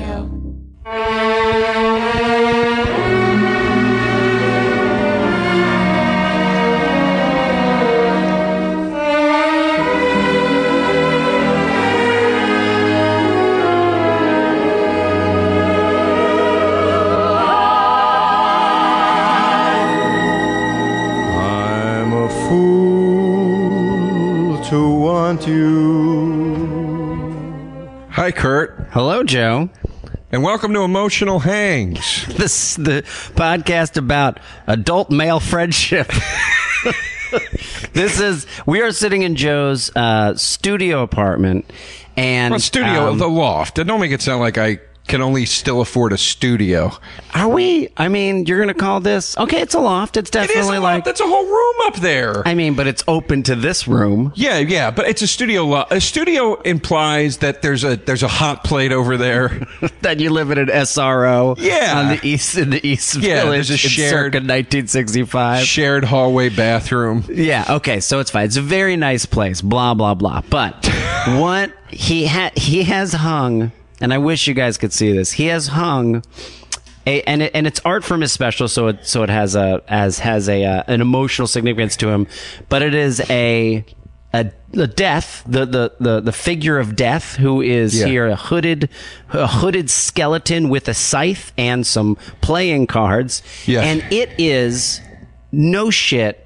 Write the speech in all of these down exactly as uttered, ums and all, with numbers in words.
Radio. I'm a fool to want you. Hi, Kurt, Hello, Joe. and welcome to Emotional Hangs. This is the podcast about adult male friendship. This is, we are sitting in Joe's uh, studio apartment. And Well, studio, um, the loft. Don't make it sound like I can only still afford a studio. are we, I mean, you're going to call this, okay, it's a loft. It's It is definitely a like, loft. That's a whole room up there. I mean, but it's open to this room. Yeah, yeah, but it's a studio. Lo- a studio implies that there's a there's a hot plate over there. That you live in an S R O. Yeah. On the east, in the East Yeah, Village. there's a in shared- circa nineteen sixty-five. Shared hallway bathroom. Yeah, okay, so it's fine. It's a very nice place, blah, blah, blah. But what he ha- he has hung, and I wish you guys could see this, he has hung, a, and, it, and it's art from his special, so it, so it has, a, as, has a, uh, an emotional significance to him, but it is a... A, a death, the, the, the, the figure of death, who is Yeah. here, a hooded, a hooded skeleton with a scythe and some playing cards. Yeah. And it is, no shit,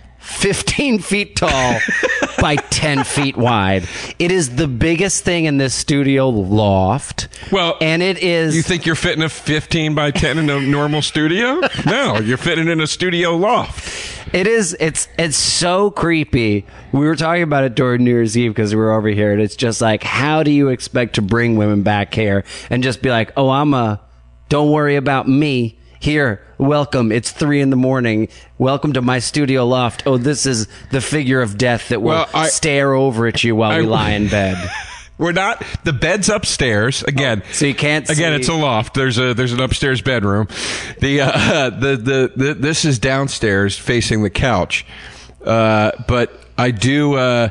fifteen feet tall by ten feet wide. It is the biggest thing in this studio loft. Well, and it is. You think you're fitting a fifteen by ten in a normal studio? No, you're fitting in a studio loft. It is. It's it's so creepy. We were talking about it during New Year's Eve because we were over here, and it's just like, how do you expect to bring women back here and just be like, oh, I'm a, don't worry about me. Here, welcome. It's three in the morning. Welcome to my studio loft. Oh, this is the figure of death that will Well, I- stare over at you while I- we lie in bed. We're not. The bed's upstairs again. So you can't Again, see. it's a loft. There's a there's an upstairs bedroom. The uh, the, the the this is downstairs facing the couch. Uh, but I do. Uh,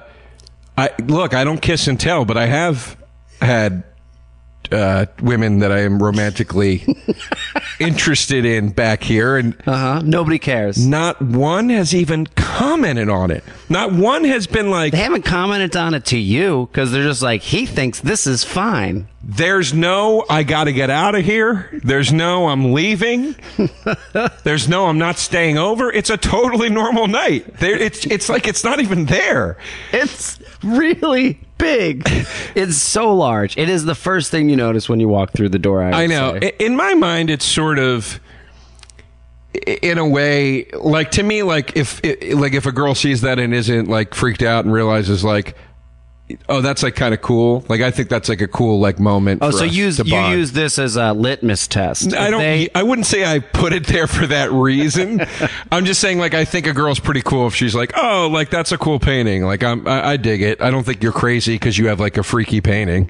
I look. I don't kiss and tell, but I have had uh, women that I am romantically interested in back here, and Uh huh. Nobody cares. not one has even commented on it. Not one has been like, They haven't commented on it to you because they're just like, he thinks this is fine. there's no, I got to get out of here. There's no, I'm leaving. There's no, I'm not staying over. It's a totally normal night. There, it's it's like it's not even there. It's really big. It's so large. It is the first thing you notice when you walk through the door. I, would I know. say. I- In my mind, it's sort of, i- in a way, like to me, like if i- like if a girl sees that and isn't like freaked out and realizes like, oh, that's like kind of cool. Like I think that's like a cool like moment. Oh, for so us use to you bond. use this as a litmus test. I don't. They- I wouldn't say I put it there for that reason. I'm just saying, like, I think a girl's pretty cool if she's like, "Oh, like that's a cool painting." Like, I'm, I, I dig it. I don't think you're crazy because you have like a freaky painting.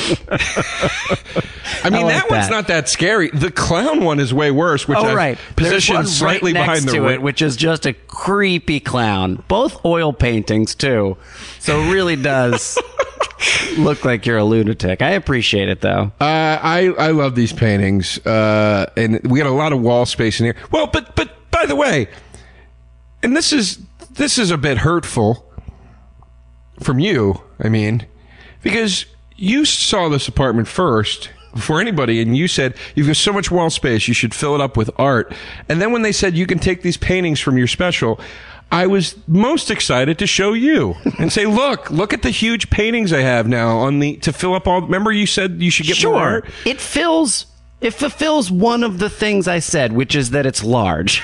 I mean, I like that one's that. not that scary. The clown one is way worse, which Oh, I've right. There's positioned one slightly right next behind the to ri- it, which is just a creepy clown. Both oil paintings too, so it really does look like you're a lunatic. I appreciate it though. Uh, I I love these paintings, uh, and we got a lot of wall space in here. Well, but but by the way, and this is this is a bit hurtful from you. I mean, because you saw this apartment first before anybody, and you said you've got so much wall space, you should fill it up with art. And then when they said you can take these paintings from your special, I was most excited to show you and say, look, look at the huge paintings I have now on the to fill up all. Remember, you said you should get more Sure, art. it fills. It fulfills one of the things I said, which is that it's large.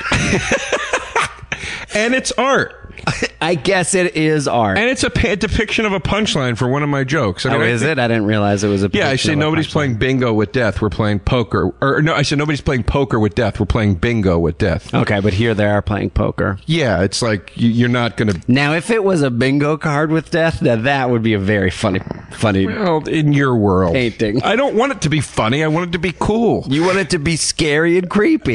And it's art. I guess it is art. And it's a, pa- a depiction of a punchline for one of my jokes. I mean, Oh, I is think- it? I didn't realize it was a. Yeah, I picture say of a nobody's punchline. playing bingo with death. We're playing poker. Or no, I said nobody's playing poker with death. We're playing bingo with death. Okay, but here they are playing poker. Yeah, it's like you, you're not going to. Now, if it was a bingo card with death, now that would be a very funny, funny. Well, in your world, Painting. I don't want it to be funny. I want it to be cool. You want it to be scary and creepy.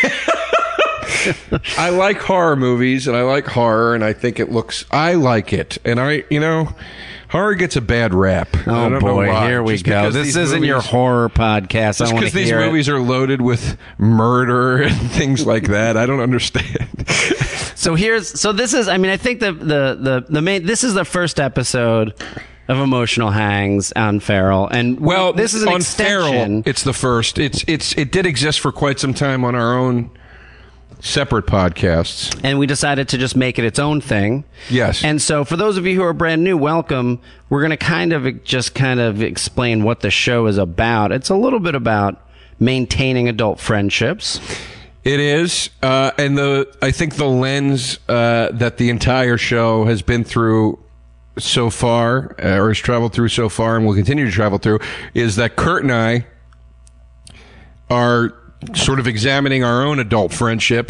I like horror movies, and I like horror, and I think it looks. I like it, and I, you know, horror gets a bad rap. I Oh don't know boy, why. here we Just go. because This these isn't your movies- horror podcast. Just I want because to these hear it. movies are loaded with murder and things like that, I don't understand. So here's so this is I mean I think the the the the main this is the first episode of Emotional Hangs on Feral, and Well, this is an on extension. Feral, it's the first. It's it's it did exist for quite some time on our own separate podcasts. And we decided to just make it its own thing. Yes. And so for those of you who are brand new, welcome. We're going to kind of just kind of explain what the show is about. It's a little bit about maintaining adult friendships. It is, uh, and the I think the lens uh, that the entire show has been through so far, uh, or has traveled through so far, and will continue to travel through, is that Kurt and I are sort of examining our own adult friendship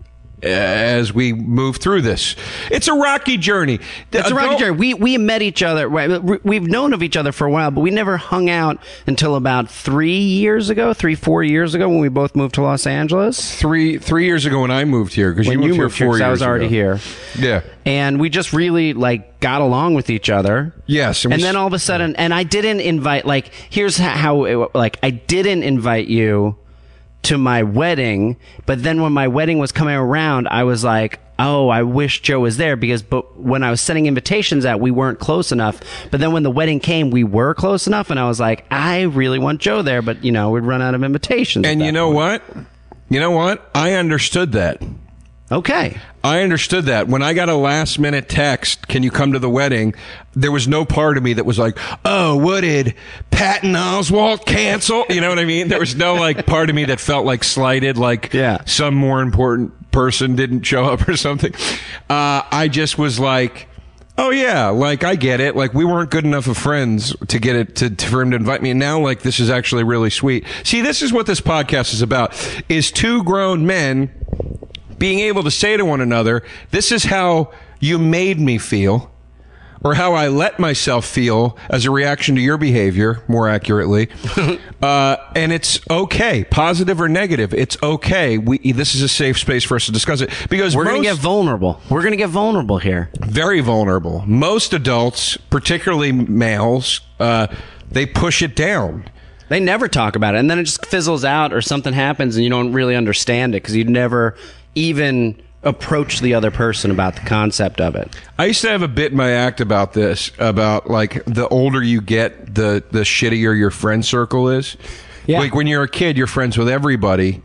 as we move through this. It's a rocky journey. The It's a rocky adult- journey. We we met each other. Right, we've known of each other for a while, but we never hung out until about three years ago, three four years ago, when we both moved to Los Angeles. Three three years ago when I moved here, because you When moved you here moved here, four 'cause years I was already ago. here, Yeah. and we just really like got along with each other. Yes, and and we then s- all of a sudden, and I didn't invite. Like, here's ho- how. It, like, I didn't invite you to my wedding, but then when my wedding was coming around, I was like, oh, I wish Joe was there, because but when I was sending invitations out, we weren't close enough. But then when the wedding came, we were close enough, and I was like, I really want Joe there, but you know, we'd run out of invitations. at And that you know point. what? You know what? I understood that. Okay. I understood that. When I got a last minute text, can you come to the wedding? There was no part of me that was like, oh, what did Patton Oswalt cancel? You know what I mean? There was no like part of me that felt like slighted, like Yeah. some more important person didn't show up or something. Uh, I just was like, oh yeah, like I get it. Like we weren't good enough of friends to get it to, to for him to invite me. And now like this is actually really sweet. See, this is what this podcast is about, is two grown men being able to say to one another, this is how you made me feel, or how I let myself feel as a reaction to your behavior, more accurately. uh, and it's okay, positive or negative. It's okay. We, this is a safe space for us to discuss it, because We're going to most- get vulnerable. We're going to get vulnerable here. very vulnerable. Most adults, particularly males, uh, they push it down. They never talk about it, and then it just fizzles out, or something happens, and you don't really understand it because you never even approach the other person about the concept of it. I used to have a bit in my act about this, about like the older you get, the the shittier your friend circle is. Yeah. Like when you're a kid, you're friends with everybody.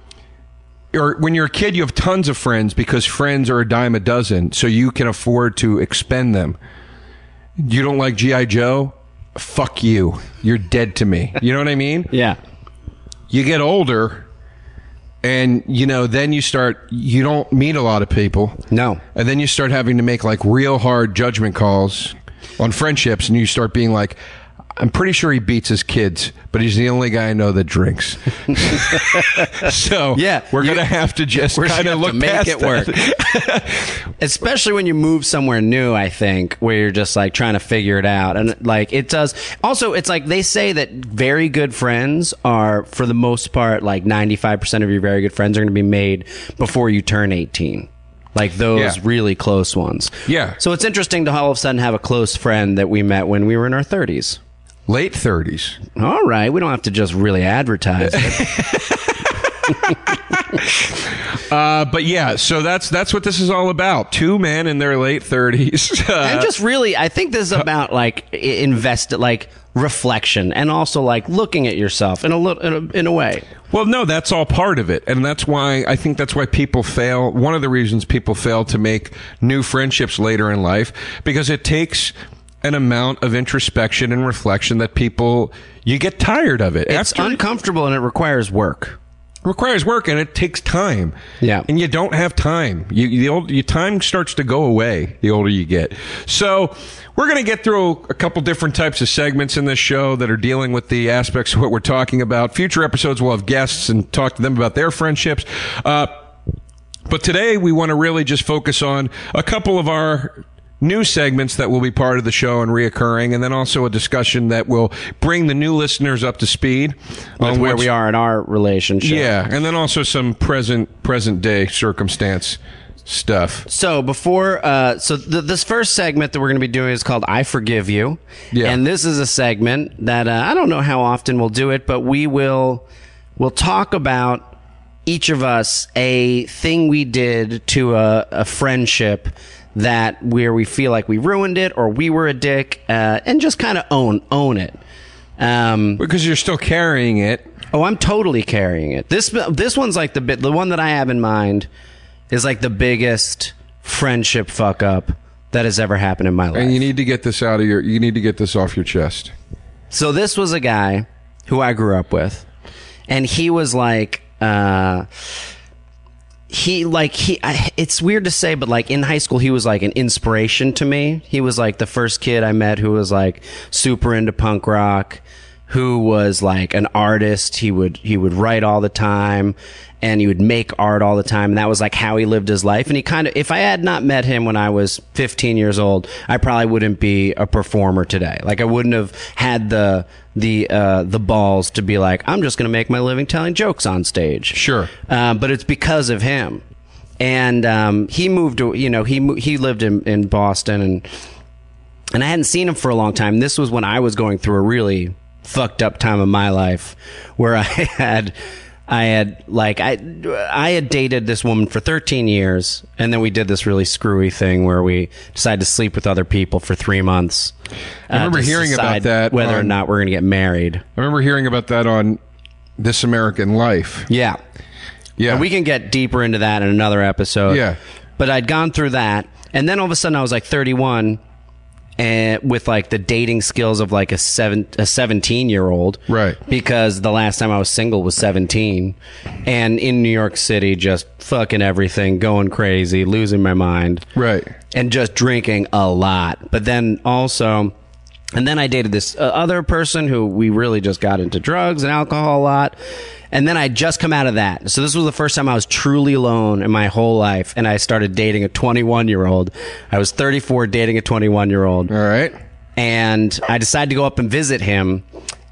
Or when you're a kid, you have tons of friends because friends are a dime a dozen, so you can afford to expend them. You don't like G I. Joe? Fuck you. You're dead to me. You know what I mean? Yeah. You get older, and you know, then you start, you don't meet a lot of people. No. And then you start having to make like real hard judgment calls on friendships, and you start being like, I'm pretty sure he beats his kids, but he's the only guy I know that drinks. So Yeah, we're you- gonna have to just We're kind gonna of have to look make past it that. work. Especially when you move somewhere new, I think, where you're just like trying to figure it out. And like it does. Also, it's like they say that very good friends are, for the most part, like ninety-five percent of your very good friends are going to be made before you turn eighteen. Like those Yeah. really close ones. Yeah. So it's interesting to all of a sudden have a close friend that we met when we were in our thirties. Late thirties. All right. We don't have to just really advertise it. Uh, but yeah, so that's that's what this is all about. Two men in their late thirties. Uh, And just really, I think this is about like i- invest, like reflection, and also like looking at yourself in a little, in a, in a way. Well, no, that's all part of it. And that's why I think that's why people fail. One of the reasons people fail to make new friendships later in life, because it takes an amount of introspection and reflection that people, you get tired of it. It's After- uncomfortable and it requires work. requires work, and it takes time. Yeah. And you don't have time. You, the old, your time starts to go away the older you get. So we're going to get through a couple different types of segments in this show that are dealing with the aspects of what we're talking about. Future episodes, we'll have guests and talk to them about their friendships. Uh, but today we want to really just focus on a couple of our new segments that will be part of the show and reoccurring, and then also a discussion that will bring the new listeners up to speed With on where what's- we are in our relationship. yeah, and then also some present present day circumstance stuff. So before, uh, so th- this first segment that we're going to be doing is called "I Forgive You," Yeah. and this is a segment that uh, I don't know how often we'll do it, but we will we'll talk about each of us a thing we did to a, a friendship that where we feel like we ruined it or we were a dick, uh, and just kind of own own it. Um, Because you're still carrying it. oh, I'm totally carrying it. This this one's like the bit the one that I have in mind is like the biggest friendship fuck up that has ever happened in my life. And you need to get this out of your, you need to get this off your chest. So this was a guy who I grew up with, and he was like, uh, he like he. I, it's weird to say, but like in high school, he was like an inspiration to me. He was like the first kid I met who was like super into punk rock, who was like an artist. He would he would write all the time, and he would make art all the time, and that was like how he lived his life. And he kind of, if I had not met him when I was fifteen years old, I probably wouldn't be a performer today. Like I wouldn't have had the the uh, the balls to be like, I'm just going to make my living telling jokes on stage. Sure. Um, but it's because of him. And um, he moved to, you know, he mo- he lived in, in Boston, and and I hadn't seen him for a long time. This was when I was going through a really fucked up time of my life where I had I had like I I had dated this woman for thirteen years, and then we did this really screwy thing where we decided to sleep with other people for three months. I remember uh, to hearing about decide that whether or on- not we're going to get married. I remember hearing about that on This American Life. Yeah. Yeah. And we can get deeper into that in another episode. Yeah. But I'd gone through that, and then all of a sudden I was like thirty-one, and with like the dating skills of like a seven a seventeen year old, Right. Because the last time I was single was seventeen, and in New York City, just fucking everything, going crazy, losing my mind, Right. and just drinking a lot. But then also, and then I dated this uh, other person who we really just got into drugs and alcohol a lot. And then I just come out of that. So this was the first time I was truly alone in my whole life. And I started dating a twenty-one year old. I was thirty-four dating a twenty-one year old. All right. And I decided to go up and visit him.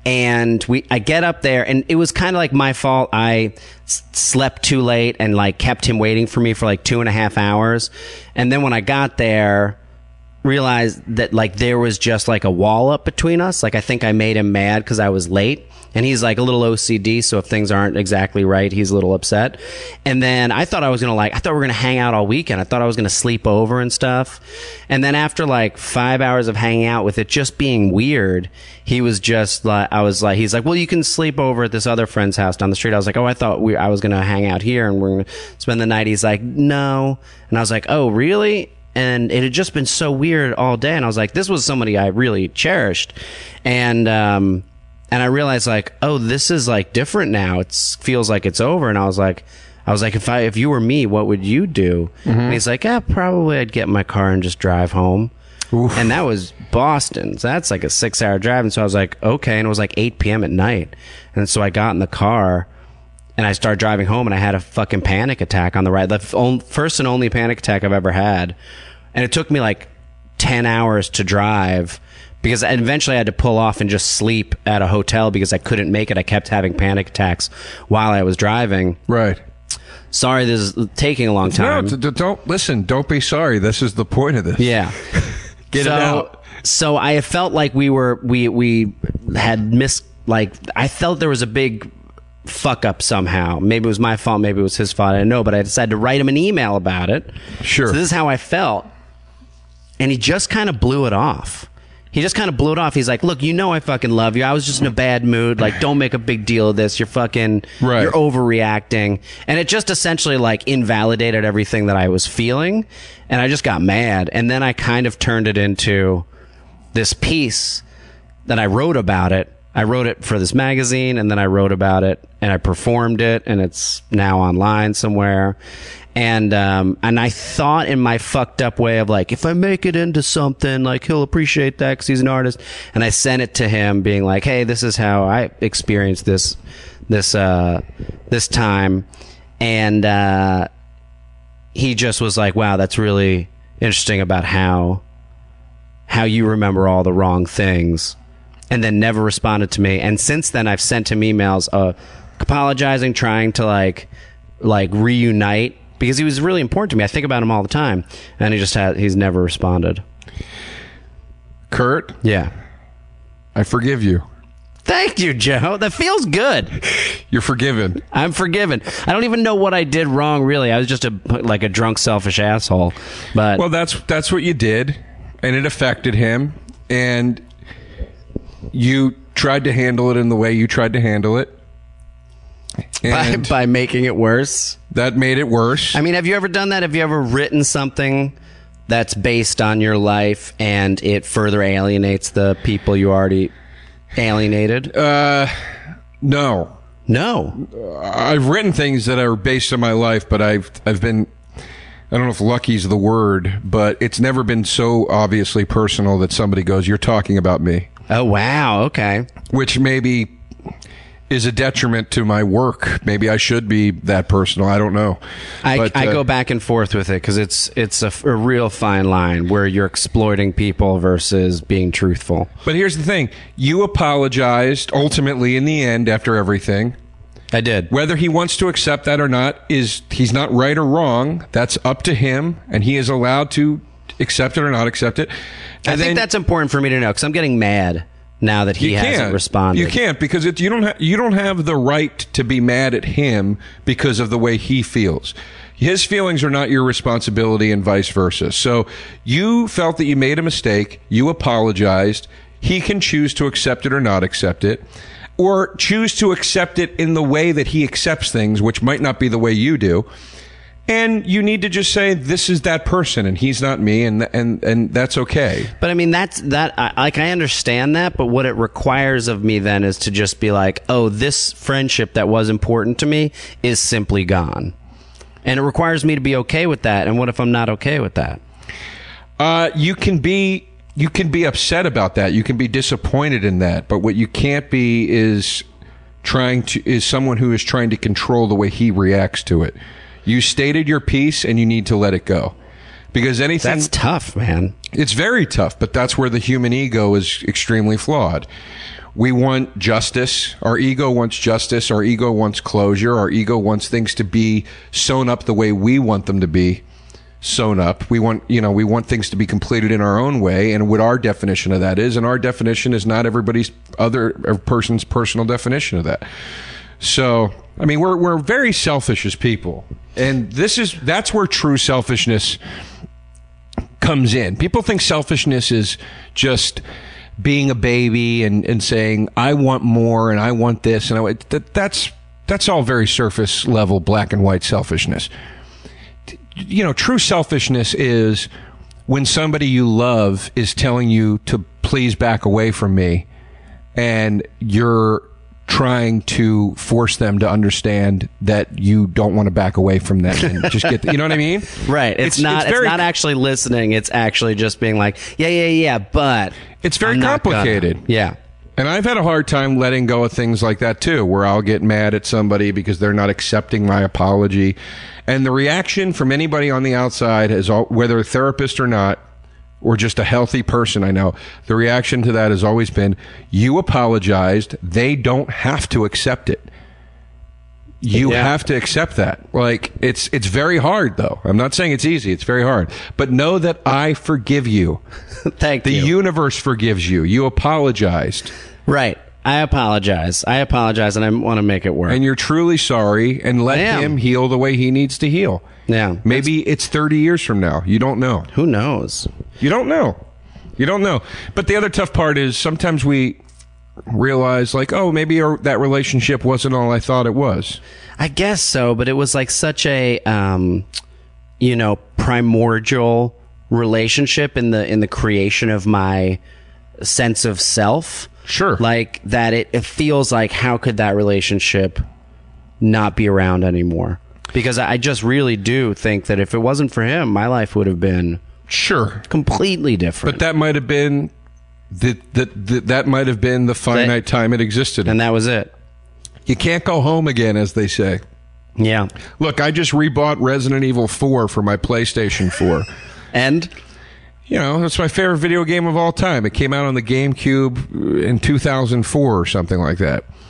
And we, I get up there, and it was kind of like my fault. I s- slept too late and like kept him waiting for me for like two and a half hours. And then when I got there, realized that like there was just like a wall up between us. Like I think I made him mad because I was late. And he's like a little O C D, so if things aren't exactly right, he's a little upset. And then I thought I was going to like, I thought we were going to hang out all weekend. I thought I was going to sleep over and stuff. And then after like five hours of hanging out with it just being weird, he was just like, I was like, he's like, well, you can sleep over at this other friend's house down the street. I was like, oh, I thought we, I was going to hang out here and we're going to spend the night. He's like, no. And I was like, oh, really? And it had just been so weird all day. And I was like, this was somebody I really cherished. And, um, And I realized like, oh, this is like different now. It feels like it's over. And I was like, I was like, if I, if you were me, what would you do? Mm-hmm. And he's like, yeah, probably I'd get in my car and just drive home. Oof. And that was Boston. So that's like a six hour drive. And so I was like, okay. And it was like eight p.m. at night. And so I got in the car and I started driving home, and I had a fucking panic attack on the ride. The f- first and only panic attack I've ever had. And it took me like ten hours to drive, because eventually I had to pull off and just sleep at a hotel because I couldn't make it. I kept having panic attacks while I was driving. Right. Sorry, this is taking a long time. No, d- d- don't listen. Don't be sorry. This is the point of this. Yeah. Get so, it out. So I felt like we were we we had missed, like I felt there was a big fuck up somehow. Maybe it was my fault, maybe it was his fault, I don't know, but I decided to write him an email about it. Sure. So this is how I felt. And he just kind of blew it off. He just kind of blew it off. He's like, look, you know I fucking love you. I was just in a bad mood. Like, don't make a big deal of this. You're fucking, right. You're overreacting. And it just essentially like invalidated everything that I was feeling. And I just got mad. And then I kind of turned it into this piece that I wrote about it. I wrote it for this magazine, and then I wrote about it, and I performed it, and it's now online somewhere. And um, and I thought in my fucked up way of like, if I make it into something, like he'll appreciate that because he's an artist. And I sent it to him, being like, hey, this is how I experienced this this uh, this time. And uh, he just was like, wow, that's really interesting about how how you remember all the wrong things. And then never responded to me. And since then, I've sent him emails uh, apologizing, trying to like like reunite because he was really important to me. I think about him all the time, and he just had he's never responded. Kurt, Yeah. I forgive you. Thank you, Joe. That feels good. You're forgiven. I'm forgiven. I don't even know what I did wrong, really. I was just a like a drunk, selfish asshole. But Well, that's that's what you did, and it affected him, and you tried to handle it in the way you tried to handle it. by, And by making it worse. that made it worse. I mean, have you ever done that? Have you ever written something that's based on your life and it further alienates the people you already alienated? Uh, no. No. I've written things that are based on my life, but I've I've been, I don't know if lucky's the word, but it's never been so obviously personal that somebody goes, "You're talking about me," Oh, wow. Okay. which maybe is a detriment to my work. Maybe I should be that personal. I don't know. I, But, I uh, go back and forth with it because it's it's a, a real fine line where you're exploiting people versus being truthful. But here's the thing: you apologized ultimately in the end after everything. I did. Whether he wants to accept that or not is he's not right or wrong. That's up to him, and he is allowed to accept it or not accept it. And I then think that's important for me to know because I'm getting mad now that he you hasn't can't. responded. You can't because it, you don't ha- you don't have the right to be mad at him because of the way he feels. His feelings are not your responsibility, and vice versa. So you felt that you made a mistake. You apologized. He can choose to accept it or not accept it, or choose to accept it in the way that he accepts things, which might not be the way you do. And you need to just say, "This is that person, and he's not me," and and and that's okay. But I mean, that's that. I, like, I understand that, but what it requires of me then is to just be like, "Oh, this friendship that was important to me is simply gone," and it requires me to be okay with that. And what if I'm not okay with that? Uh, you can be you can be upset about that. You can be disappointed in that. But what you can't be is trying to is someone who is trying to control the way he reacts to it. You stated your piece, and you need to let it go. Because anything That's tough, man. it's very tough, but that's where the human ego is extremely flawed. We want justice. Our ego wants justice. Our ego wants closure. Our ego wants things to be sewn up the way we want them to be sewn up. We want, you know, we want things to be completed in our own way, and what our definition of that is, and our definition is not everybody's other person's personal definition of that. So, I mean, we're we're very selfish as people, and this is that's where true selfishness comes in. People think selfishness is just being a baby and, and saying, "I want more and I want this," and I, that, that's that's all very surface level, black and white selfishness. You know, true selfishness is when somebody you love is telling you to please back away from me, and you're trying to force them to understand that you don't want to back away from them and just get the, you know what I mean? Right. It's, not. It's, very, not actually listening. It's actually just being like, yeah, yeah, yeah. But it's very I'm not complicated. gonna. Yeah. And I've had a hard time letting go of things like that too, where I'll get mad at somebody because they're not accepting my apology. And the reaction from anybody on the outside is all, whether a therapist or not, or just a healthy person I know, the reaction to that has always been, you apologized. They don't have to accept it. You Yeah. have to accept that. Like, it's it's very hard, though. I'm not saying it's easy. It's very hard. But know that I forgive you. Thank The you. universe forgives you. You apologized. Right. I apologize. I apologize, and I want to make it work. And you're truly sorry, and let I am. him heal the way he needs to heal. Yeah. Maybe it's thirty years from now. You don't know. Who knows? You don't know. You don't know. But the other tough part is sometimes we realize, like, oh, maybe our, that relationship wasn't all I thought it was. I guess so, but it was like such a, um, you know, primordial relationship in the in the creation of my sense of self. Sure. Like that, it, it feels like how could that relationship not be around anymore? Because I just really do think that if it wasn't for him, my life would have been Sure. completely different. But that might have been the, the, the, that might have been the finite time it existed. and that was it. You can't go home again, as they say. Yeah. Look, I just rebought Resident Evil four for my PlayStation four. And You know, it's my favorite video game of all time. It came out on the GameCube in two thousand four or something like that.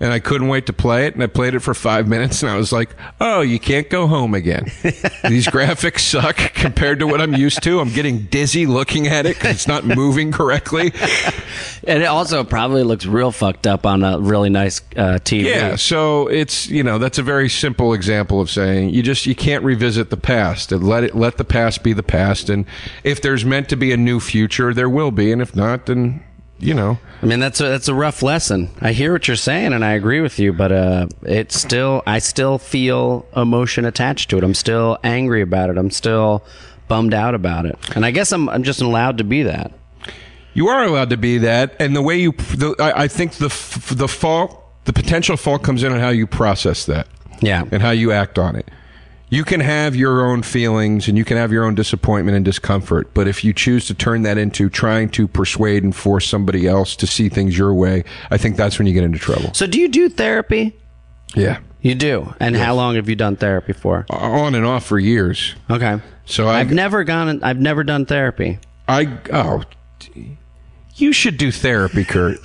and I couldn't wait to play it. And I played it for five minutes, and I was like, "Oh, you can't go home again. These graphics suck compared to what I'm used to. I'm getting dizzy looking at it because it's not moving correctly." And it also probably looks real fucked up on a really nice uh, T V. Yeah, so it's, you know, that's a very simple example of saying you just you can't revisit the past, and let it let the past be the past. And if there's meant to be a new future, there will be, and if not, then, you know. I mean, that's a, that's a rough lesson. I hear what you're saying, and I agree with you, but uh, it's still, I still feel emotion attached to it. I'm still angry about it. I'm still bummed out about it. And I guess I'm, I'm just allowed to be that. You are allowed to be that, and the way you, the, I, I think the f- the fault, the potential fault comes in on how you process that. Yeah. And how you act on it. You can have your own feelings and you can have your own disappointment and discomfort, but if you choose to turn that into trying to persuade and force somebody else to see things your way, I think that's when you get into trouble. So do you do therapy? Yeah. You do? And Yes. how long have you done therapy for? On and off for years. Okay. So I, I've never gone, I've never done therapy. I, oh, you should do therapy, Kurt.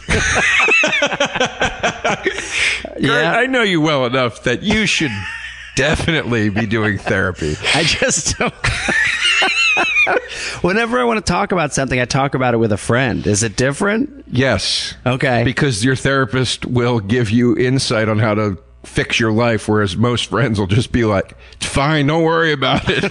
Kurt, Yeah. I know you well enough that you should definitely be doing therapy. I just don't. Whenever I want to talk about something, I talk about it with a friend. Is it different? Yes. Okay. Because your therapist will give you insight on how to fix your life, whereas most friends will just be like, "It's fine, don't worry about it."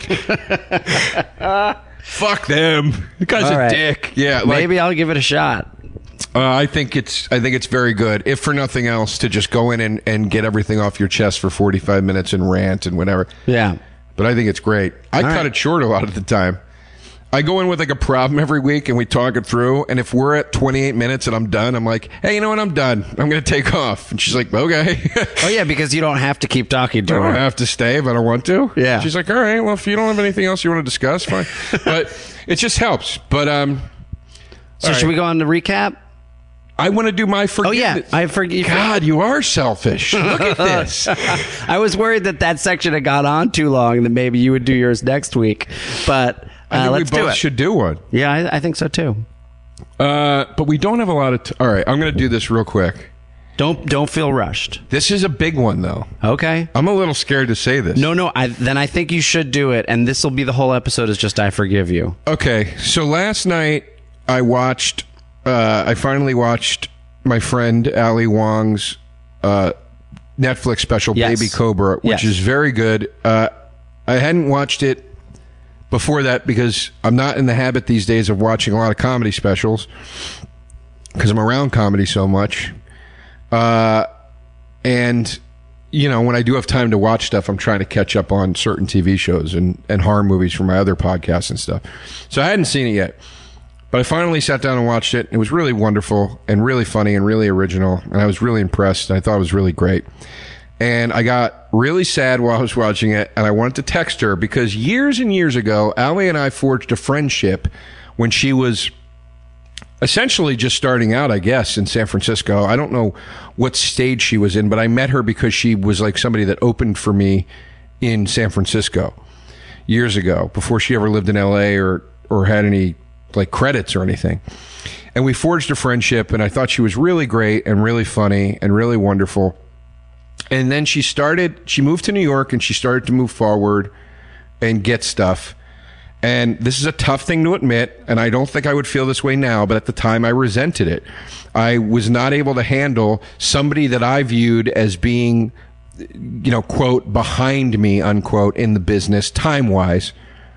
Fuck them. The guy's All a right. dick. Yeah. Like, Maybe I'll give it a shot. Uh, I think it's I think it's very good, if for nothing else, to just go in and, and get everything off your chest for forty-five minutes and rant and whatever. Yeah. But I think it's great. I All cut right. it short a lot of the time. I go in with like a problem every week and we talk it through. And if we're at twenty-eight minutes and I'm done, I'm like, "Hey, you know what? I'm done. I'm going to take off." And she's like, "Okay." Oh, yeah, because you don't have to keep talking I to don't her. have to stay if I don't want to. Yeah. She's like, "All right, well, if you don't have anything else you want to discuss, fine." But it just helps. But um, So all should right. we go on the recap? I want to do my Oh, forgiveness. yeah. I forget. God, you are selfish. Look at this. I was worried that that section had gone on too long and that maybe you would do yours next week. But I uh, think let's we both do it. should do one. Yeah, I, I think so too. Uh, but we don't have a lot of. T- All right, I'm going to do this real quick. Don't don't feel rushed. This is a big one, though. Okay. I'm a little scared to say this. No, no. I, then I think you should do it, and this will be the whole episode. Is just I forgive you. Okay, so last night I watched. Uh, I finally watched my friend Ali Wong's uh, Netflix special, Yes. Baby Cobra, which Yes. is very good. Uh, I hadn't watched it before that because I'm not in the habit these days of watching a lot of comedy specials because I'm around comedy so much. Uh, and, you know, when I do have time to watch stuff, I'm trying to catch up on certain T V shows and, and horror movies from my other podcasts and stuff. So I hadn't seen it yet. But I finally sat down and watched it. It was really wonderful and really funny and really original. And I was really impressed. I thought it was really great. And I got really sad while I was watching it. And I wanted to text her because years and years ago, Ali and I forged a friendship when she was essentially just starting out, I guess, in San Francisco. I don't know what stage she was in, but I met her because she was like somebody that opened for me in San Francisco years ago, before she ever lived in L A or, or had any like credits or anything. And we forged a friendship, and I thought she was really great and really funny and really wonderful. And then she started, she moved to New York and she started to move forward and get stuff. And this is a tough thing to admit, and I don't think I would feel this way now, but at the time I resented it. I was not able to handle somebody that I viewed as being, you know, quote, behind me, unquote, in the business, time-wise,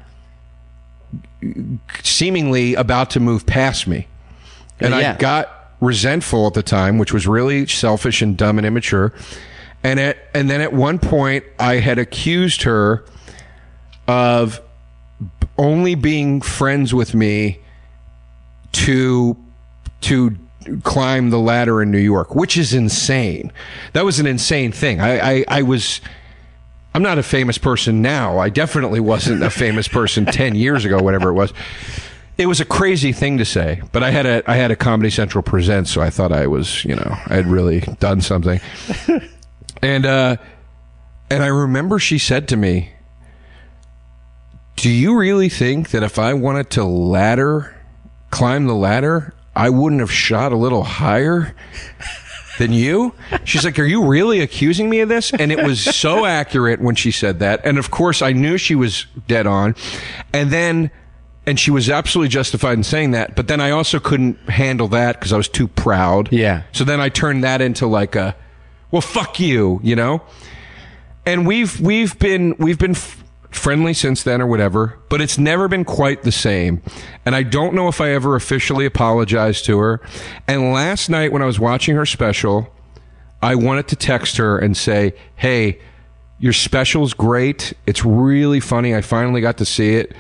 seemingly about to move past me. And Yeah. I got resentful at the time, which was really selfish and dumb and immature. And at, and then at one point, I had accused her of only being friends with me to to climb the ladder in New York, which is insane. That was an insane thing. I, I, I was... I'm not a famous person now. I definitely wasn't a famous person ten years ago, whatever it was. It was a crazy thing to say, but I had a I had a Comedy Central present, so I thought I was, you know, I had really done something. And uh, and I remember she said to me, "Do you really think that if I wanted to ladder, climb the ladder, I wouldn't have shot a little higher?" than you. She's like, are you really accusing me of this? And it was so accurate when she said that. And of course, I knew she was dead on. And then, and she was absolutely justified in saying that. But then I also couldn't handle that because I was too proud. Yeah. So then I turned that into like a, well, fuck you, you know? And we've, we've been, we've been f- friendly since then or whatever, but it's never been quite the same. And I don't know if I ever officially apologized to her. And last night when I was watching her special, I wanted to text her and say, hey, your special's great. It's really funny. I finally got to see it.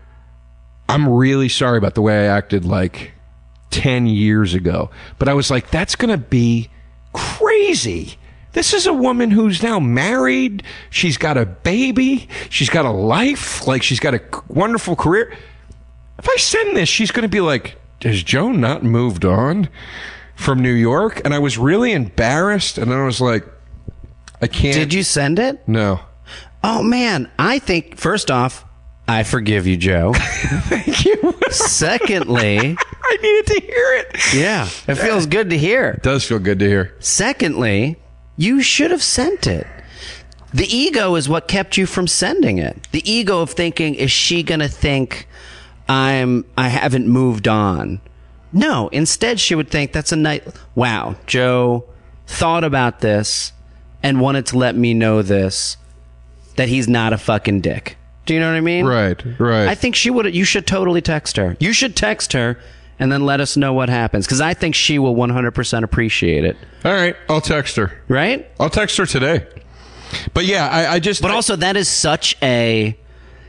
I'm really sorry about the way I acted like ten years ago. But I was like, that's going to be crazy. This is a woman who's now married. She's got a baby. She's got a life. Like, she's got a wonderful career. If I send this, she's going to be like, has Joe not moved on from New York? And I was really embarrassed. And then I was like, I can't. Did you send it? No. Oh, man. I think, first off, I forgive you, Joe. Thank you. Secondly, I needed to hear it. yeah, it feels good to hear. It does feel good to hear. Secondly, you should have sent it. The ego is what kept you from sending it. The ego of thinking, is she going to think I'm, I haven't moved on? No, instead she would think that's a night. Wow, Joe thought about this and wanted to let me know this, that he's not a fucking dick. Do you know what I mean? Right, right. I think she would. You should totally text her. You should text her and then let us know what happens, because I think she will one hundred percent appreciate it. All right, I'll text her. Right? I'll text her today. But yeah, I, I just... But also, that is such a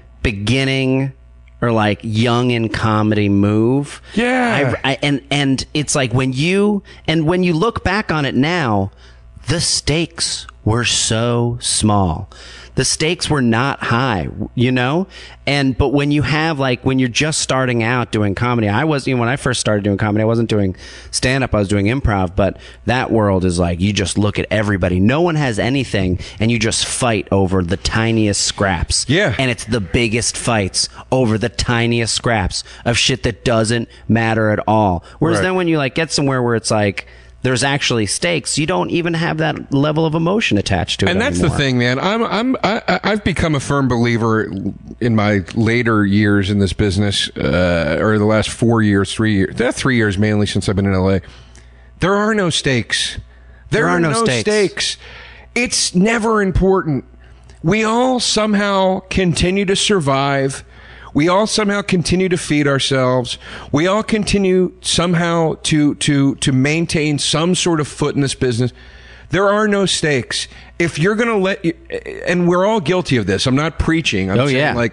beginning or like young in comedy move. Yeah. I, I, and, and it's like when you... And when you look back on it now, the stakes were so small. The stakes were not high, you know? And, but when you have like, when you're just starting out doing comedy, I was, you know, when I first started doing comedy, I wasn't doing stand up, I was doing improv, but that world is like, you just look at everybody. No one has anything and you just fight over the tiniest scraps. Yeah. And it's the biggest fights over the tiniest scraps of shit that doesn't matter at all. Whereas Right. then when you like get somewhere where it's like, there's actually stakes, you don't even have that level of emotion attached to it And that's anymore. the thing, man. I'm I'm I, I've become a firm believer in my later years in this business, uh, or the last four years, three years, uh, three years mainly since I've been in L A. There are no stakes. There, There are, are no no stakes. stakes. It's never important. We all somehow continue to survive. We all somehow continue to feed ourselves. We all continue somehow to to to maintain some sort of foot in this business. There are no stakes. If you're going to let you, and we're all guilty of this. I'm not preaching. I'm Oh, saying yeah. like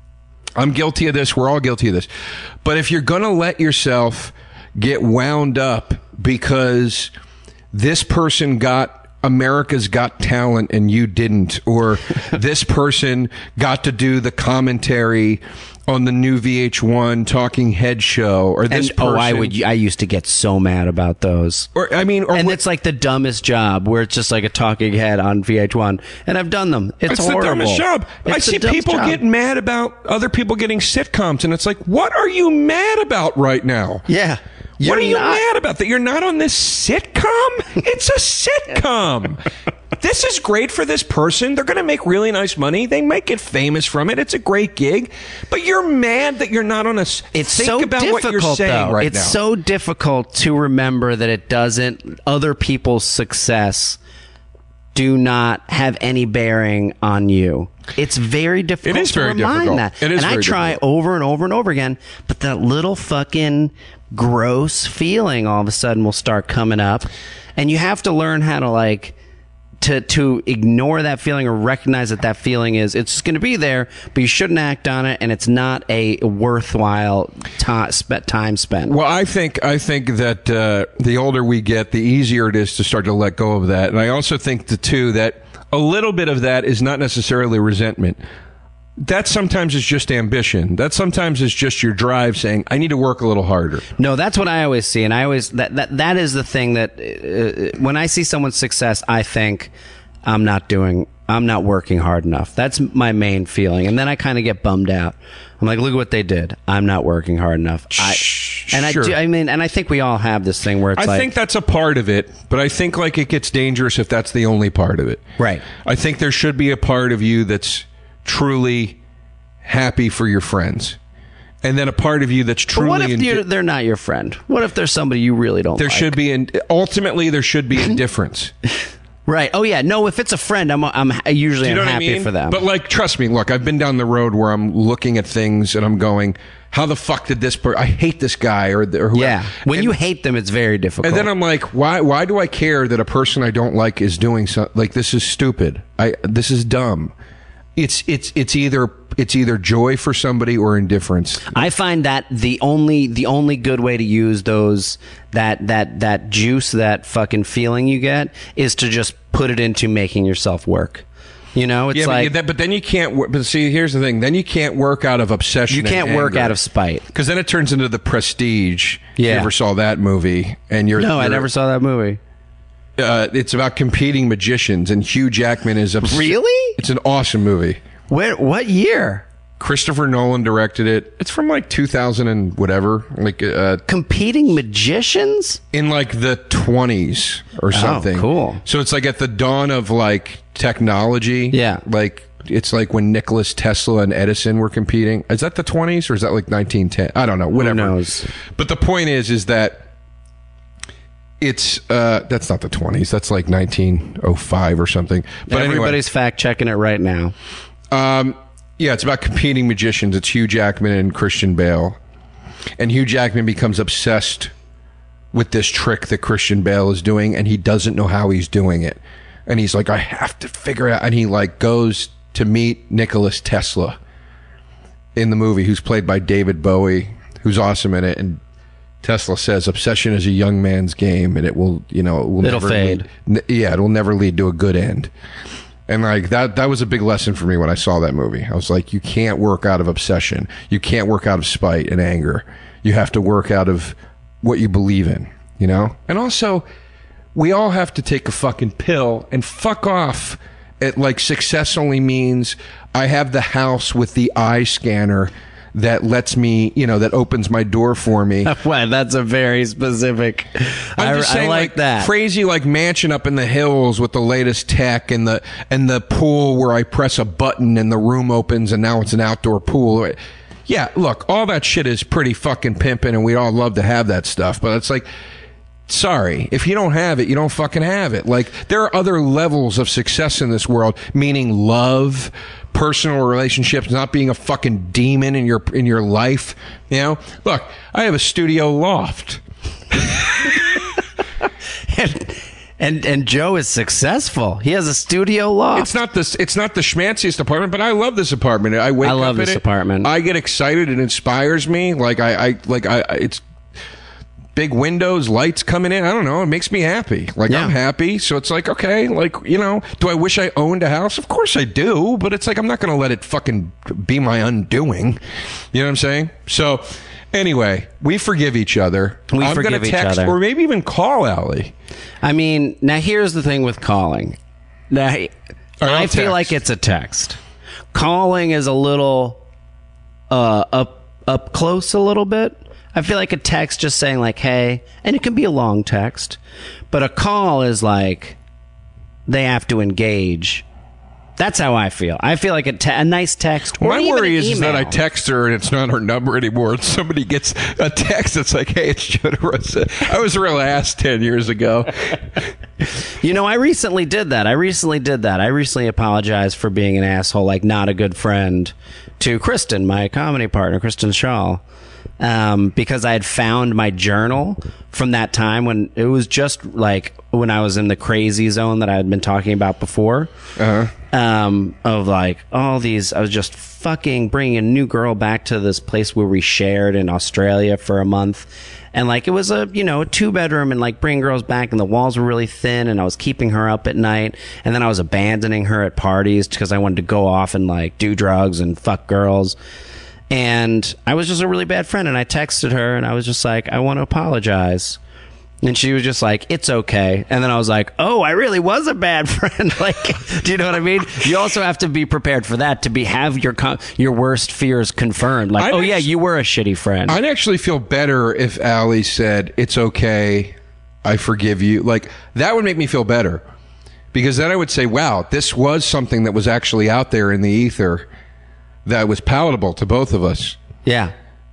I'm guilty of this. We're all guilty of this. But if you're going to let yourself get wound up because this person got America's Got Talent and you didn't, or this person got to do the commentary on the new V H one Talking Head show, or this And, person, oh, I would. I used to get so mad about those. or I mean, or And what- it's like the dumbest job where it's just like a talking head on V H one. And I've done them. It's, it's horrible. the dumbest job. It's I the see dumbest people job. get mad about other people getting sitcoms, and it's like, what are you mad about right now? Yeah. What You're are you not- mad about? That you're not on this sitcom? It's a sitcom. This is great for this person. They're going to make really nice money. They might get famous from it. It's a great gig. But you're mad that you're not on a... s- It's Think so about difficult, what you're saying though. right it's now. so difficult to remember that it doesn't. Other people's success do not have any bearing on you. It's very difficult It is to very remind difficult. that. It is and I very try difficult. over and over and over again, but that little fucking gross feeling all of a sudden will start coming up, and you have to learn how to like to to ignore that feeling or recognize that that feeling is it's going to be there, but you shouldn't act on it, and it's not a worthwhile ti- spe- time spent. Well, I think I think that uh, the older we get, the easier it is to start to let go of that. And I also think, the two, that a little bit of that is not necessarily resentment. That sometimes is just ambition. That sometimes is just your drive saying, I need to work a little harder. No, that's what I always see, and I always that that that is the thing that uh, when I see someone's success, I think I'm not doing, I'm not working hard enough. That's my main feeling, and then I kind of get bummed out. I'm like, look at what they did. I'm not working hard enough. I, And Sure. I do, I mean, and I think we all have this thing where it's I like, think that's a part of it, but I think like it gets dangerous if that's the only part of it. Right. I think there should be a part of you that's truly happy for your friends, and then a part of you that's but truly. what if indi- you're, they're not your friend? What if there's somebody you really don't there like? should be, in, ultimately, there should be indifference. Right. Oh yeah. No, if it's a friend, I'm I'm usually Do you know I'm what happy I mean? for them. But like, trust me. Look, I've been down the road where I'm looking at things and I'm going, "How the fuck did this? Per- I hate this guy or, the, or whoever." yeah. When And- you hate them, it's very difficult. And then I'm like, why? Why do I care that a person I don't like is doing something? Like, this is stupid. I this is dumb. It's it's it's either it's either joy for somebody or indifference. I find that the only the only good way to use those that that that juice, that fucking feeling you get, is to just put it into making yourself work. You know, it's Yeah, like but, that, but then you can't. wor- But see, here's the thing. Then you can't work out of obsession. you can't work out of spite. because then it turns into The Prestige. Yeah. You ever saw that movie? And you're No, I you're- never saw that movie. Uh, it's about competing magicians, and Hugh Jackman is obs- Really? It's an awesome movie. Where? What year? Christopher Nolan directed it. It's from like two thousand and whatever, like uh, Competing magicians? in like the twenties or something. Oh, cool. So it's like at the dawn of like technology. Yeah. Like it's like when Nicholas Tesla and Edison were competing. Is that the twenties or is that like nineteen ten? I don't know. Whatever. knows? But the point is, is that it's uh, that's not the twenties. That's like nineteen oh five or something. But anyway. Everybody's fact checking it right now. Um, yeah, it's about competing magicians. It's Hugh Jackman and Christian Bale. And Hugh Jackman becomes obsessed with this trick that Christian Bale is doing, and he doesn't know how he's doing it. And he's like, I have to figure it out. And he like goes to meet Nicholas Tesla in the movie, who's played by David Bowie, who's awesome in it. And Tesla says, obsession is a young man's game, and it will, you know, it will It'll never fade. lead- n- yeah, it'll never lead to a good end. And like that, that was a big lesson for me when I saw that movie. I was like, you can't work out of obsession. You can't work out of spite and anger. You have to work out of what you believe in, you know? And also, we all have to take a fucking pill and fuck off. It like success only means I have the house with the eye scanner that lets me, you know, that opens my door for me. Well, that's a very specific. I'm I, just I saying, like, that. crazy like mansion up in the hills with the latest tech and the and the pool where I press a button and the room opens and now it's an outdoor pool. Yeah, look, all that shit is pretty fucking pimping, and we all love to have that stuff. But it's like, sorry, if you don't have it, you don't fucking have it. Like, there are other levels of success in this world, meaning love, personal relationships, not being a fucking demon in your in your life. You know, look, I have a studio loft. and, and and Joe is successful. He has a studio loft. It's not this. It's not the schmanciest apartment, but I love this apartment. I wake I up love in this it, apartment. I get excited. It inspires me. Like I, I like I. It's big windows, lights coming in. I don't know. It makes me happy. Like Yeah. I'm happy. So it's like, okay, like, you know, do I wish I owned a house? Of course I do. But it's like, I'm not going to let it fucking be my undoing. You know what I'm saying? So anyway, we forgive each other. We I'm forgive gonna each text other. or maybe even call Allie. I mean, now here's the thing with calling. Now, I All right, I'll feel text. like it's a text. Calling is a little uh, up up close a little bit. I feel like a text just saying like, "Hey," and it can be a long text, but a call is like they have to engage. That's how I feel. I feel like a, te- a nice text. Or My even worry an is, is that I email. text her and it's not her number anymore. And somebody gets a text that's like, "Hey, it's Joe DeRosa. I was a real ass ten years ago." You know, I recently did that. I recently did that. I recently apologized for being an asshole, like not a good friend, to Kristen, my comedy partner, Kristen Shaw, um, because I had found my journal from that time when it was just like when I was in the crazy zone that I had been talking about before. Uh-huh. Um, of like all these, I was just fucking bringing a new girl back to this place where we shared in Australia for a month. And like, it was a, you know, a two bedroom and like bringing girls back and the walls were really thin and I was keeping her up at night. And then I was abandoning her at parties because I wanted to go off and like do drugs and fuck girls. And I was just a really bad friend. And I texted her and I was just like, I want to apologize And she was just like, it's okay. And then I was like, oh, I really was a bad friend. Like, do you know what I mean? You also have to be prepared for that, to be have your con- your worst fears confirmed. Like, I'd oh, yeah, actu- you were a shitty friend. I'd actually feel better if Allie said, it's okay, I forgive you. Like, that would make me feel better. Because then I would say, wow, this was something that was actually out there in the ether that was palatable to both of us. Yeah.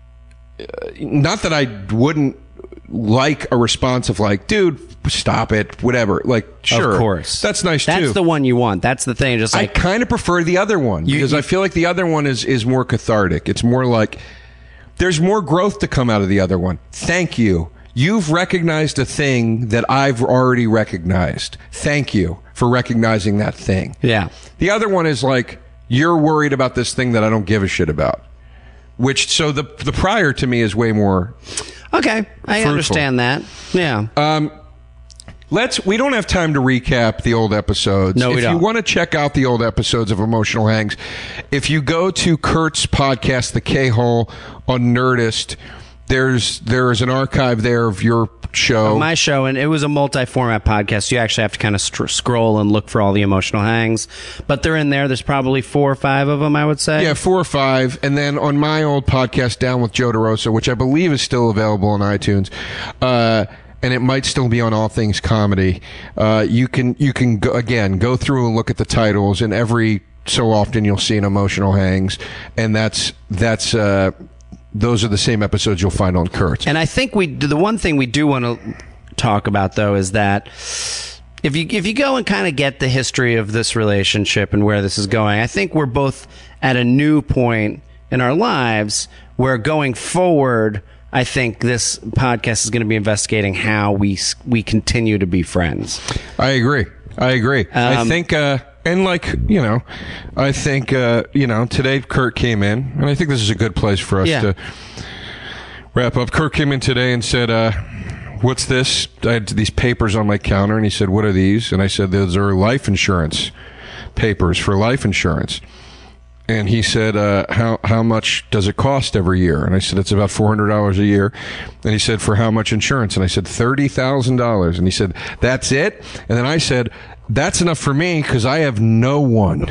Not that I wouldn't like a response of like, dude, stop it, whatever. Like, sure. Of course. That's nice That's too. That's the one you want. That's the thing. Just I like, kind of prefer the other one You- because you- I feel like the other one is, is more cathartic. It's more like there's more growth to come out of the other one. Thank you. You've recognized a thing that I've already recognized. Thank you for recognizing that thing. yeah. The other one is like, you're worried about this thing that I don't give a shit about. Which, so the the prior to me is way more. Okay. I Fruitful. understand that. Yeah. Um, let's. We don't have time to recap the old episodes. No, we if don't. you want to check out the old episodes of Emotional Hangs, if you go to Kurt's podcast, The K-Hole, on Nerdist, there's there is an archive there of your show. My show, and it was a multi-format podcast. You actually have to kind of str- scroll and look for all the emotional hangs, but they're in there. There's probably four or five of them, I would say. Yeah, four or five. And then on my old podcast, Down with Joe DeRosa, which I believe is still available on iTunes, uh, and it might still be on All Things Comedy, uh, you can, you can go, again, go through and look at the titles, and every so often you'll see an Emotional Hangs, and that's, that's, uh, those are the same episodes you'll find on Kurt's. And I think we the one thing we do want to talk about, though, is that if you if you go and kind of get the history of this relationship and where this is going, I think we're both at a new point in our lives where going forward, I think this podcast is going to be investigating how we we continue to be friends. I agree. I agree. I Um, think, uh, and like, you know, I think, uh, you know, today Kurt came in, and I think this is a good place for us Yeah. to wrap up. Kurt came in today and said, uh, what's this? I had these papers on my counter, and he said, what are these? And I said, those are life insurance papers for life insurance. And he said, uh, how how much does it cost every year? And I said, it's about four hundred dollars a year. And he said, for how much insurance? And I said, thirty thousand dollars. And he said, that's it? And then I said, that's enough for me because I have no one.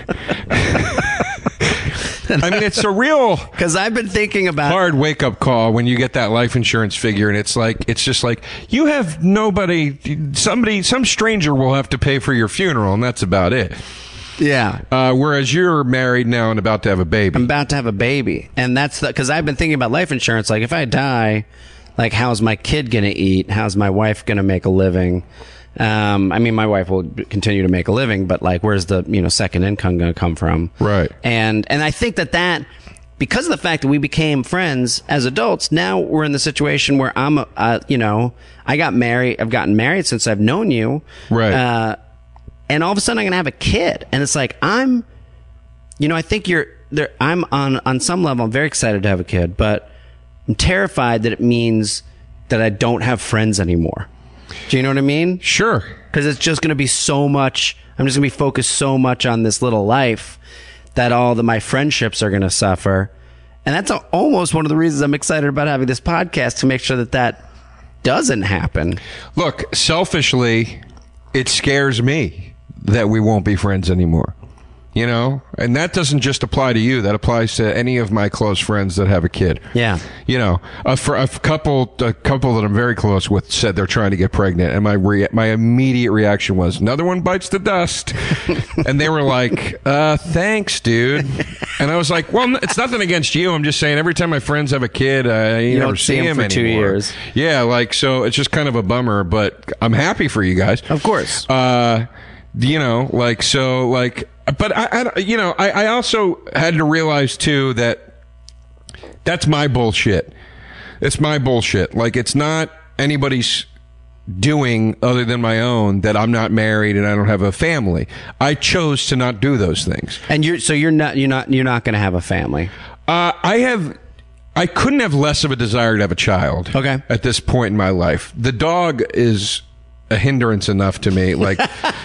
I mean, it's a real Because I've been thinking about hard wake-up call when you get that life insurance figure, and it's like, it's just like, you have nobody, somebody, some stranger will have to pay for your funeral, and that's about it. yeah. Uh, whereas you're married now and about to have a baby. I'm about to have a baby, and that's the because I've been thinking about life insurance. Like, if I die, like, how's my kid gonna eat? How's my wife gonna make a living? Um, I mean, my wife will continue to make a living, but like, where's the you know second income gonna come from? Right. And and I think that that because of the fact that we became friends as adults, now we're in the situation where I'm, uh, you know, I got married. I've gotten married since I've known you. Right. Uh, and all of a sudden I'm going to have a kid. And it's like, I'm, you know, I think you're there. I'm on, on some level, I'm very excited to have a kid, but I'm terrified that it means that I don't have friends anymore. Do you know what I mean? Sure. Because it's just going to be so much, I'm just going to be focused so much on this little life that all the, my friendships are going to suffer. And that's a, almost one of the reasons I'm excited about having this podcast, to make sure that that doesn't happen. Look, selfishly, it scares me that we won't be friends anymore. You know? And that doesn't just apply to you. That applies to any of my close friends that have a kid. Yeah. You know, a, fr- a couple a couple that I'm very close with said they're trying to get pregnant, and my rea- my immediate reaction was, another one bites the dust. And they were like, uh, thanks, dude. And I was like, well, it's nothing against you. I'm just saying, every time my friends have a kid, I you never don't see see him him for two anymore. years. Yeah, like, so it's just kind of a bummer, but I'm happy for you guys. Of course. Uh, you know, like, so, like, but I, I you know, I, I also had to realize too that that's my bullshit. It's my bullshit. Like, it's not anybody's doing other than my own that I'm not married and I don't have a family. I chose to not do those things. And you're, so you're not, you're not, you're not going to have a family. Uh, I have, I couldn't have less of a desire to have a child. Okay. At this point in my life, the dog is a hindrance enough to me. Like,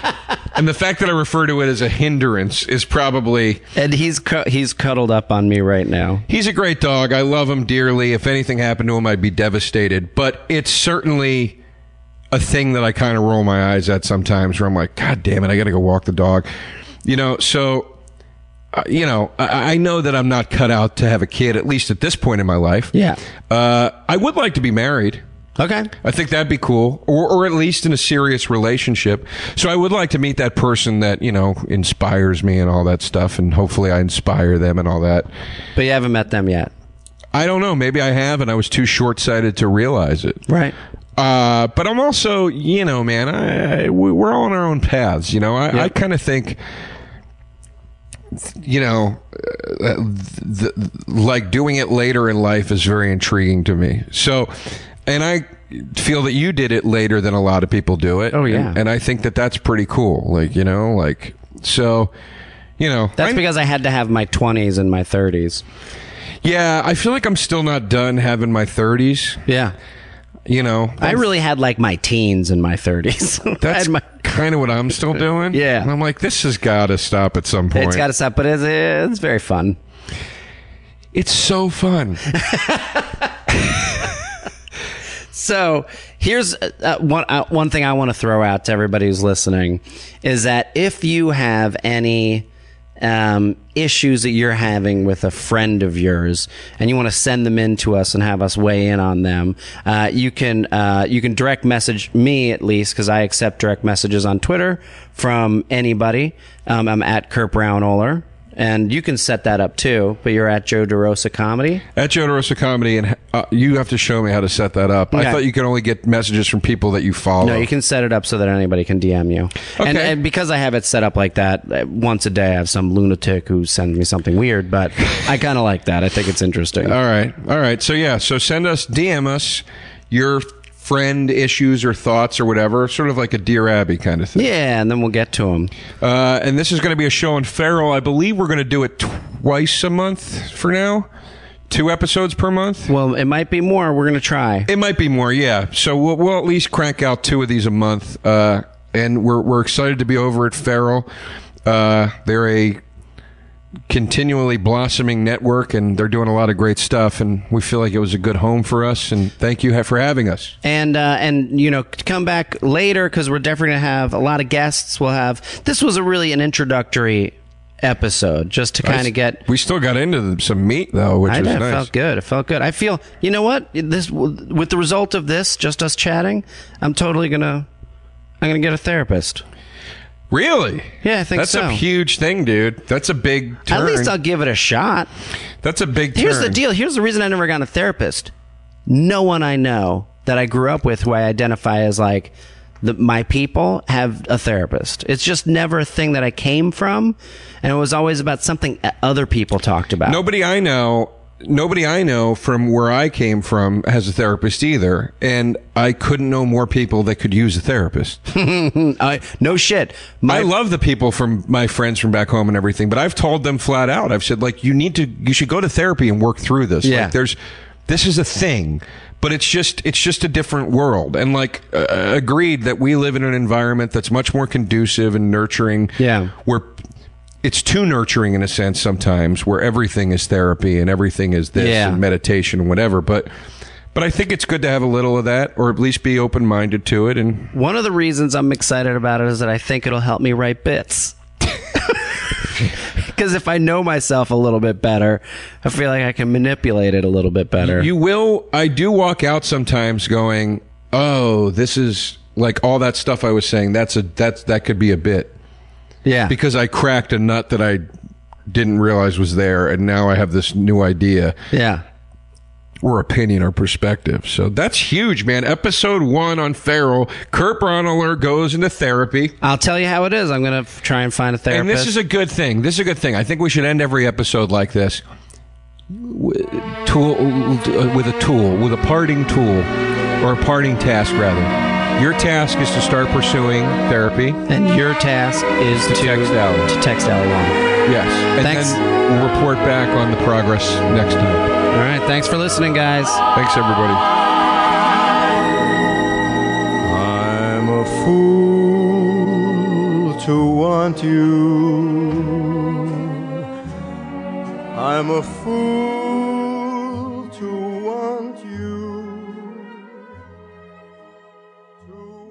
and the fact that I refer to it as a hindrance is probably. And he's, cu- he's cuddled up on me right now. He's a great dog. I love him dearly. If anything happened to him, I'd be devastated. But it's certainly, a thing that I kind of roll my eyes at sometimes, where I'm like, God damn it, I got to go walk the dog. You know, so, uh, you know, I, I know that I'm not cut out to have a kid, at least at this point in my life. Yeah. Uh, I would like to be married. Okay. I think that'd be cool, or or at least in a serious relationship. So I would like to meet that person that, you know, inspires me and all that stuff, and hopefully I inspire them and all that. But you haven't met them yet. I don't know. Maybe I have, and I was too short-sighted to realize it. Right. Uh, but I'm also, you know, man, I, I, we're all on our own paths. You know, I, Yep. I kind of think, you know, uh, the, the, like doing it later in life is very intriguing to me. So, and I feel that you did it later than a lot of people do it. Oh, yeah. And, and I think that that's pretty cool. Like, you know, like, so, you know. That's I, because I had to have my twenties and my thirties. Yeah, I feel like I'm still not done having my thirties. Yeah. You know. I really had like my teens and my thirties. That's my, kind of what I'm still doing. Yeah. And I'm like, this has got to stop at some point. it's got to stop, but it's, it's very fun. It's so fun. So here's uh, one uh, one thing I want to throw out to everybody who's listening is that if you have any um, issues that you're having with a friend of yours and you want to send them in to us and have us weigh in on them, uh, you can uh, you can direct message me at least, because I accept direct messages on Twitter from anybody. Um, I'm at Kurt Brown Oler. And you can set that up too, but you're at Joe DeRosa Comedy. At Joe DeRosa Comedy, and uh, you have to show me how to set that up. Okay. I thought you could only get messages from people that you follow. No, you can set it up so that anybody can D M you. Okay. And, and because I have it set up like that, uh, once a day I have some lunatic who sends me something weird, but I kind of like that. I think it's interesting. All right. All right. So, yeah. So send us, D M us your friend issues or thoughts or whatever, sort of like a Dear Abby kind of thing. Yeah, and then we'll get to them. Uh, and this is going to be a show on Feral. I believe we're going to do it twice a month for now. Two episodes per month. Well, it might be more. We're going to try. It might be more, yeah. So we'll, we'll at least crank out two of these a month. Uh, and we're we're excited to be over at Feral. Uh, they're a continually blossoming network, and they're doing a lot of great stuff, and we feel like it was a good home for us, and thank you for having us. And, uh, and you know, come back later because we're definitely going to have a lot of guests. We'll have... This was a really an introductory episode just to kind of get... We still got into some meat, though, which I was know, nice. It felt good. It felt good. I feel... You know what? This With the result of this, just us chatting, I'm totally going to... I'm going to get a therapist. Really? Yeah, I think That's so. a huge thing, dude. That's a big turn. At least I'll give it a shot. That's a big turn. Here's the deal. Here's the reason I never got a therapist. No one I know that I grew up with who I identify as like the, my people have a therapist. It's just never a thing that I came from, and it was always about something other people talked about. Nobody I know, nobody I know from where I came from has a therapist either, and I couldn't know more people that could use a therapist. I, no shit. My, I love the people from my friends from back home and everything, but I've told them flat out. I've said, like, you need to, you should go to therapy and work through this. Yeah. Like, there's, this is a thing, but it's just, it's just a different world. And like, uh, agreed that we live in an environment that's much more conducive and nurturing. Yeah. Where it's too nurturing in a sense sometimes, where everything is therapy and everything is this Yeah. and meditation and whatever. But, but I think it's good to have a little of that, or at least be open-minded to it. And one of the reasons I'm excited about it is that I think it'll help me write bits. Because if I know myself a little bit better, I feel like I can manipulate it a little bit better. you will, I do walk out sometimes going, oh, this is like all that stuff I was saying. That's a, that's, that could be a bit. yeah. Because I cracked a nut that I didn't realize was there, and now I have this new idea yeah. or opinion or perspective. So that's huge, man. Episode one on Feral. Kurt Braunohler goes into therapy. I'll tell you how it is. I'm going to try and find a therapist. And this is a good thing. This is a good thing. I think we should end every episode like this. With, tool, with a tool, with a parting tool, or a parting task, rather. Your task is to start pursuing therapy. And your task is to, To text Allie. To text Allie Wong. Yes. And Thanks. then we'll report back on the progress next time. All right. Thanks for listening, guys. Thanks, everybody. I'm a fool to want you. I'm a fool to want you. To